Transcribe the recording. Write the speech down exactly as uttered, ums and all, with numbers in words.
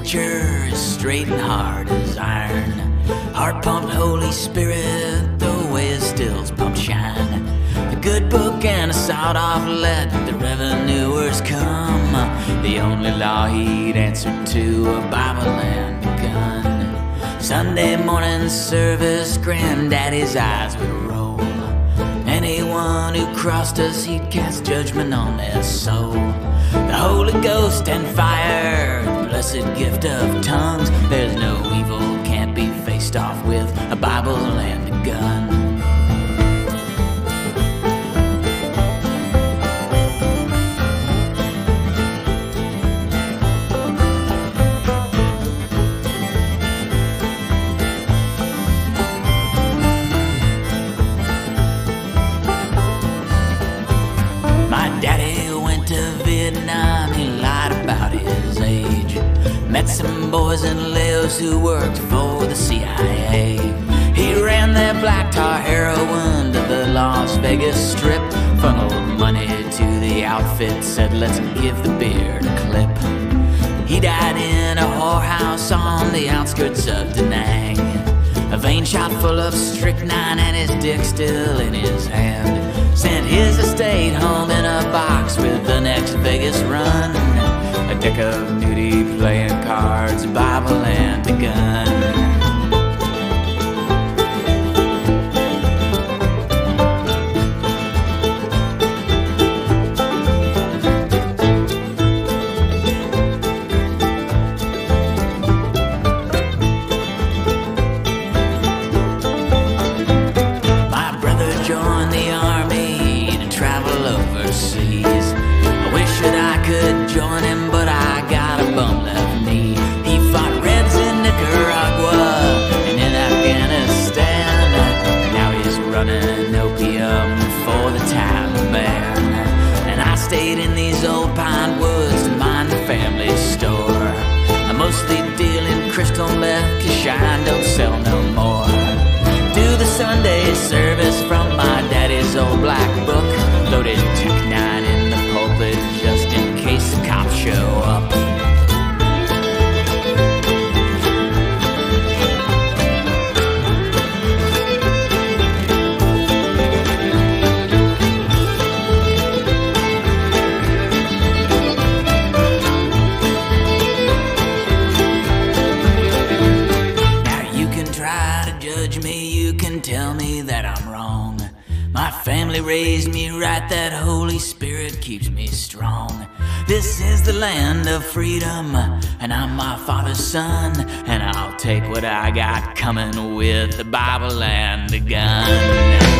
preacher is straight and hard as iron. Heart pumped Holy Spirit, the way his stills pump shine. A good book and a sawed-off let the revenuers come. The only law he'd answer to, a Bible and a gun. Sunday morning service, Granddaddy's eyes would roll. Anyone who crossed us, he'd cast judgment on their soul. The Holy Ghost and fire, the blessed gift of tongues. There's no evil can't be faced off with a Bible and a gun. Met some boys in Laos who worked for the C I A. He ran their black tar heroin to the Las Vegas Strip, funneled money to the outfit, said let's give the beard a clip. He died in a whorehouse on the outskirts of Da Nang. A vein shot full of strychnine and his dick still in his hand. Sent his estate home in a box with the next Vegas run. A deck of nudie playing cards, a Bible and a gun. My brother joined the army to travel overseas. I wish that I could join him, but I got a bum left knee. He fought Reds in Nicaragua and in Afghanistan. Now he's running opium for the Taliban. And I stayed in these old pine woods to mind the family store. I mostly deal in crystal meth, 'cause shine don't sell no more. Do the Sunday service from my daddy's old black book. Loaded Tech nine in the pulpit just in case the cops show up. Now you can try to judge me, you can tell me that I'm wrong. My family raised me right, that Holy Spirit keeps me strong. This is the land of freedom, and I'm my father's son. And I'll take what I got coming with the Bible and a gun.